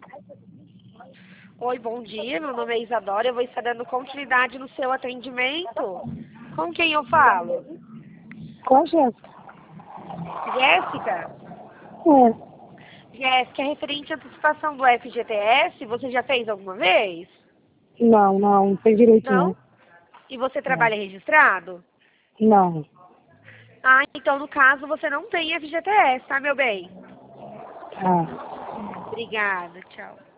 Oi, bom dia. Meu nome é Isadora. Eu vou estar dando continuidade no seu atendimento. Com quem eu falo? Com a Jéssica. Jéssica? É. Jéssica, referente à antecipação do FGTS, você já fez alguma vez? Não sei direito Não? não. E você Não. trabalha registrado? Não. Ah, então no caso você não tem FGTS, tá, meu bem? Tá. Obrigada, tchau.